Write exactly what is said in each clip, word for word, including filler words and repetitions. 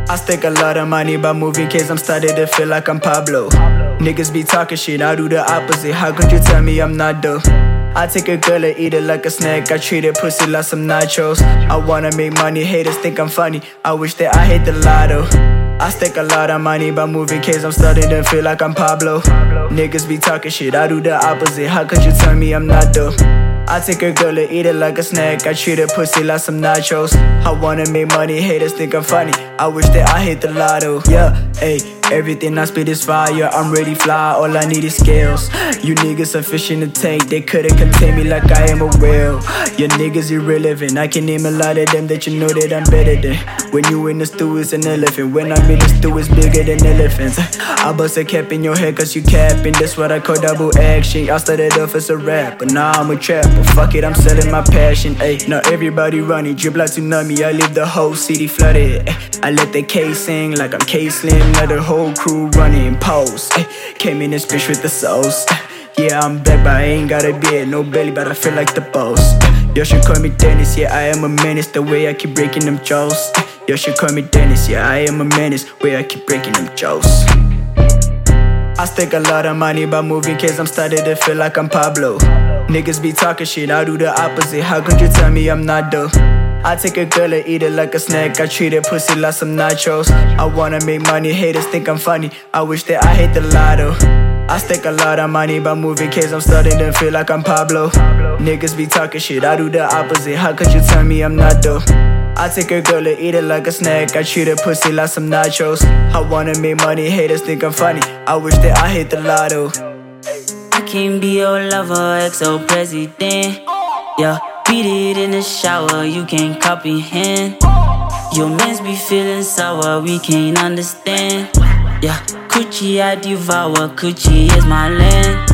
I stick a lot of money by moving cause I'm starting to feel like I'm Pablo. Niggas be talking shit, I do the opposite. How could you tell me I'm not dope? I take a girl and eat it like a snack. I treat it pussy like some nachos. I wanna make money, haters think I'm funny. I wish that I hit the lotto. I stick a lot of money by moving cause I'm starting to feel like I'm Pablo. Niggas be talking shit, I do the opposite. How could you tell me I'm not dope? I take a girl and eat it like a snack. I treat her pussy like some nachos. I wanna make money, haters think I'm funny. I wish that I hit the lotto. Yeah, ayy, everything I spit is fire. I'm ready fly, all I need is scales. You niggas are fish in the tank, they couldn't contain me like I am a whale. Your niggas irrelevant, I can name a lot of them that you know that I'm better than. When you in the stew it's an elephant, when I'm in the stew it's bigger than elephants. I bust a cap in your head cause you capping, that's what I call double action. I started off as a rap, but now I'm a trap. But fuck it, I'm selling my passion, ayy. Now everybody running, drip like tsunami. I leave the whole city flooded, ay. I let the K sing like I'm K-Slim. Let the whole crew running pose, ay. Came in this bitch with the sauce, ay. Yeah, I'm back, but I ain't got a beard, no belly, but I feel like the boss. Yo, should call me Dennis, yeah, I am a menace. The way I keep breaking them jaws. Yo, should call me Dennis, yeah, I am a menace. Way I keep breaking them jaws. I stick a lot of money by moving cause I'm starting to feel like I'm Pablo. Niggas be talking shit, I do the opposite. How could you tell me I'm not dope? I take a girl and eat it like a snack. I treat her pussy like some nachos. I wanna make money, haters think I'm funny. I wish that I hit the lotto. I stick a lot of money by moving cause I'm starting to feel like I'm Pablo. Niggas be talking shit, I do the opposite. How could you tell me I'm not dope? I take a girl and eat it like a snack. I treat her pussy like some nachos. I wanna make money, haters think I'm funny. I wish that I hit the lotto. I can be your lover, ex-president. Yeah, beat it in the shower, you can't comprehend. Your mans be feeling sour, we can't understand. Yeah, Coochie I devour, Coochie is my land.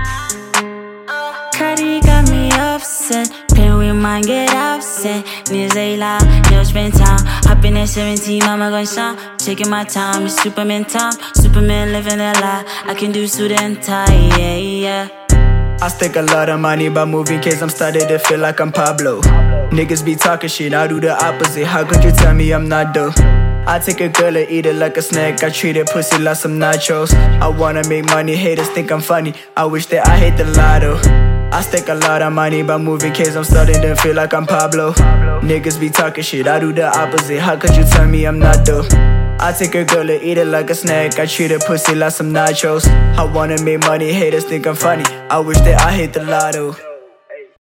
Cardi got me upset, pain with mine get upset. Niggas they lie, never spend time. Hopping at seventeen, mama gon' shine. Taking my time, it's Superman time. Superman living a lie, I can do suit and tie, yeah, yeah. I stick a lot of money by moving cause I'm starting to feel like I'm Pablo. Niggas be talking shit, I do the opposite. How could you tell me I'm not dope? I take a girl and eat it like a snack. I treat her pussy like some nachos. I wanna make money, haters think I'm funny. I wish that I hit the lotto. I stick a lot of money by moving cause I'm starting to feel like I'm Pablo. Niggas be talking shit, I do the opposite. How could you tell me I'm not dope? I take a girl and eat it like a snack. I treat her pussy like some nachos. I wanna make money, haters think I'm funny. I wish that I hit the lotto.